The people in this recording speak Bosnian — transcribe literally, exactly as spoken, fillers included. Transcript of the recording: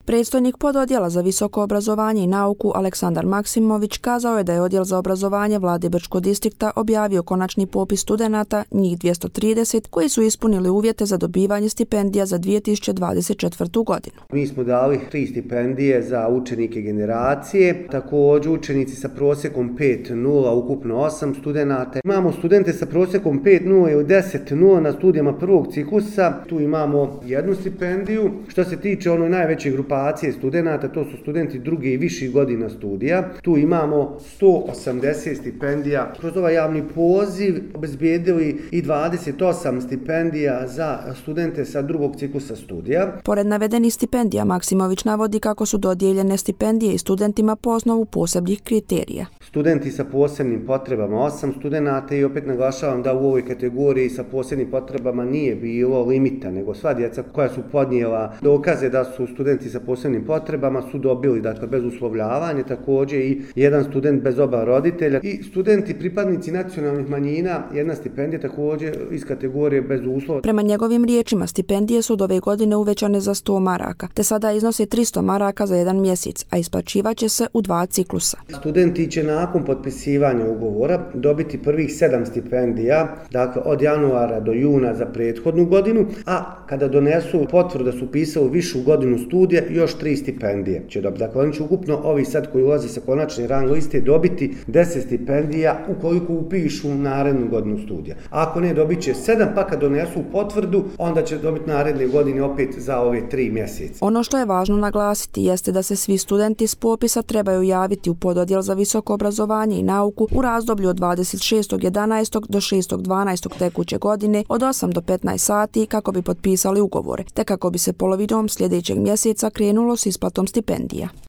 Predstojnik pododjela za visoko obrazovanje i nauku Aleksandar Maksimović kazao je da je Odjel za obrazovanje Vlade Brčkog distrikta objavio konačni popis studenata, njih dvjesto trideset, koji su ispunili uvjete za dobivanje stipendija za dvije tisuće dvadeset četvrtu. godinu. Mi smo dali tri stipendije za učenike generacije, također učenici sa prosjekom pet nula, ukupno osam studenata. Imamo studente sa prosjekom pet nula ili deset nula na studijama prvog ciklusa, tu imamo jednu stipendiju. Što se tiče onoj najveće grupacije studenata, to su studenti druge i viših godina studija, tu imamo sto osamdeset stipendija. Kroz ovaj javni poziv obezbijedili i dvadeset osam stipendija za studente sa drugog ciklusa studija. Pored navedenih stipendija, Maksimović navodi kako su dodijeljene stipendije i studentima po osnovu posebnih kriterija. Studenti sa posebnim potrebama osam studenata i opet naglašavam da u ovoj kategoriji sa posebnim potrebama nije bilo limita, nego sva djeca koja su podnijela dokaze da su studenti sa posebnim potrebama su dobili, dakle, bez uslovljavanja, također i jedan student bez oba roditelja i studenti pripadnici nacionalnih manjina, jedna stipendija također iz kategorije bez uslova. Prema njegovim riječima, stipendije su od ove godine uvećane za sto maraka, te sada iznose tristo maraka za jedan mjesec, a isplaćivaće se u dva ciklusa. Studenti će nakon potpisivanja ugovora dobiti prvih sedam stipendija, dakle od januara do juna za prethodnu godinu, a kada donesu potvrdu da su upisali višu godinu studija, još tri stipendije će dobiti. Dakle, oni će ukupno, ovi sad koji ulaze sa konačne rang liste, dobiti deset stipendija ukoliko upišu narednu godinu studija. Ako ne, dobit će sedam, pa kad donesu potvrdu, onda će dobiti naredne godine opet za ove tri mjeseca. Ono što je važno naglasiti jeste da se svi studenti s popisa trebaju javiti u pododjel za visoko obrazovanje i nauku u razdoblju od dvadeset šestog jedanaestog do šestog dvanaestog tekuće godine od osam do petnaest sati kako bi potpisali ugovore, te kako bi se polovinom sljedećeg mjeseca krenulo s isplatom stipendija.